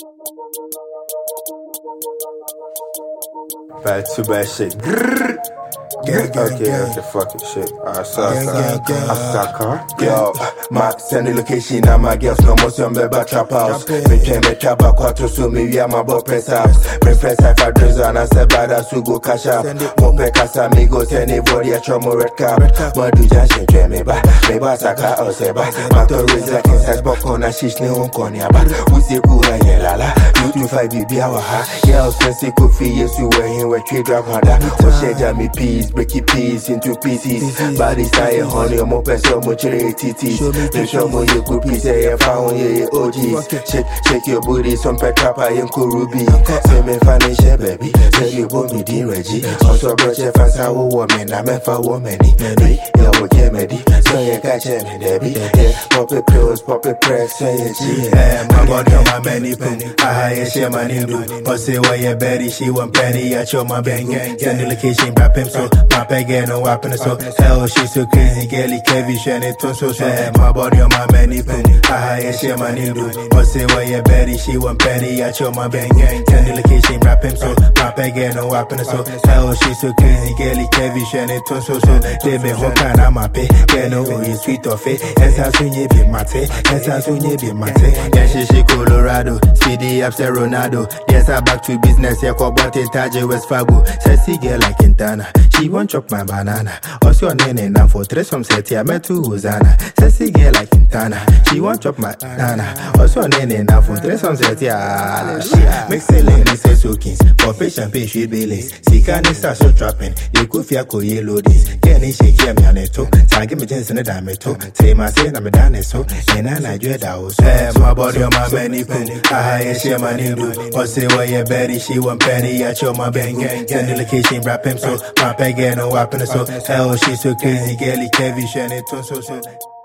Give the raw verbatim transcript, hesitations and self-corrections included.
Back to back shit. Grrr. Gang, gang, Okay, gang. okay, fuck it, shit. Alright, so Gang, gang, gang. I car. Yo, Mark, send the location. Now my girls no more some back trap house. Me try me trap back quarter so me we are my boy press house. Bring press high for dress and I said bad as we go cash out. Mo pe casa me go send anybody a chomo red cap. Mo do jashin try me ba. Me ba saka o se ba. Ma to raise like inside bok on a shish ne on konya ba. We say ku ha ye la la. You two five bibi awa ha. Girls fancy coffee yesu we hin we trade drag hada. O share me peas, break it peas into pieces. Body style honey, I'm up and so much titties. Make sure more you good piece, I found you O Gs. Shake, shake your booty, some pet trapper in Kurubi. Say me financial baby, say you want me the Reggie. Also brush your fast how woman, I'm a for woman. Me, yeah, we get me. So you catch me, Debbie. Yeah, pop it pills, pop it press, say it G. Yeah, my body on my many poo. I hire share my name do. But say why you Betty, she want penny, I show my bang. Send the location by pimp so my peg ain't no weapon so. Hell, she's so crazy, girly, Kevin, Shannon, so so. Yeah, my body on my many poo. I hire share my name do. But say why you Betty, she want penny, I show my bang. Send the location by pimp so my peg ain't no weapon so. Hell, she's so crazy, girly, Kevin, Shannon, so so. They be home kind of my pay. Get no way, sweet of it. Yes, I soon you be mate. Yes, I soon you be mate. Yes, she she Colorado. Speedy up, say Ronaldo. Yes, I back to business. Yeah, call but it Taje West Fargo. Sexy girl like Quintana. She won't chop my banana. Also, your name and for tres from Seti. I met to Hosanna. Sexy girl like Quintana. She won't chop my banana. Also, your name and for tres from Seti. Ah, shit. Make selling this is soakings. For fish and pay, she be lace. See, can you start so trapping? You could fear ko yellow this. Can you shake here, me on it too? So give me chance in the dime too. Say my say, I'm a dance so. And I like you that was. Hey, my body on my many poo. I hire share my name do. Or say why you Betty, she want penny, I show my bang. Send the location, rap him so. My peg ain't no weapon so. Hell, she's so crazy, girly, Kevin, Shannon, so so.